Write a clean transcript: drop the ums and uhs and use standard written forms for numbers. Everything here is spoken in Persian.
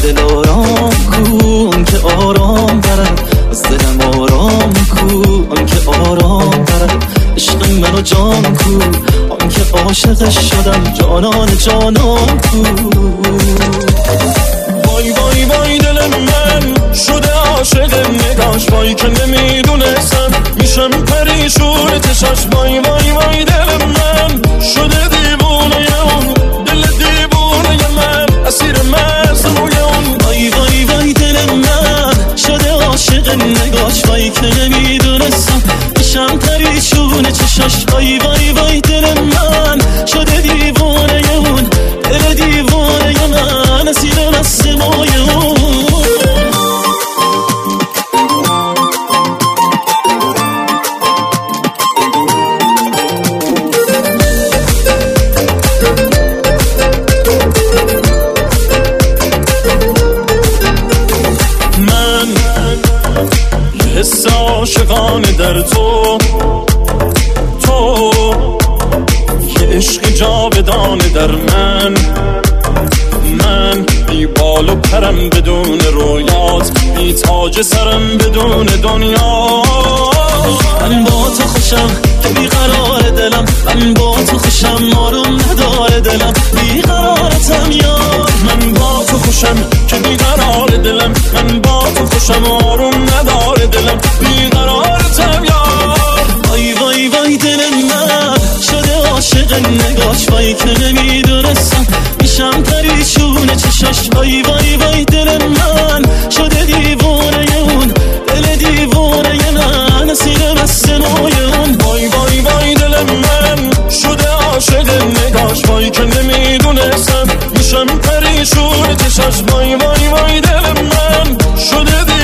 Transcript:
دل آرام کو، آن که آرام برد از دلم آرام کو، آن که آرام برد عشق منو جان کو، آن که عاشقش شدم جانان جانان کو. وای وای وای دل من شده عاشق نگاش، وای که نمیدونستم میشم پریشون چشاش. وای وای وای دل من شده دیوونه اون، دل دیوونه من اسیر مزروی اون. وای وای وای دل من شده عاشق نگاش، وای که نمیدونستم میشم پریشون چشاش. وای وای وای دل من شده دیوونه اون، دل دیوونه من اسیر مزروی اون. حس عاشقانه در تو یه عشق جاودانه در من بی بال و پرم بدون رویات، بی تاج سرم بدون دنیا. من با تو خوشم که بیقرار دلم، من با تو خوشم آروم نداره دلم، بیقرارتم یار. من با تو خوشم که بیقرار دلم، من با تو خوشم آروم نداره دلم، بیقرارتم یار. وای وای وای دل من شده عاشق نگاش، وای که نمیدونستم میشم پریشون چشاش. وای وای وای دل من شده دیوونه اون، دل دیوونه من اسیر مسنوی اون. وای وای وای دل من شده عاشق نگاش، وای که نمیدونستم میشم پریشون چشاش. وای وای وای دل من شده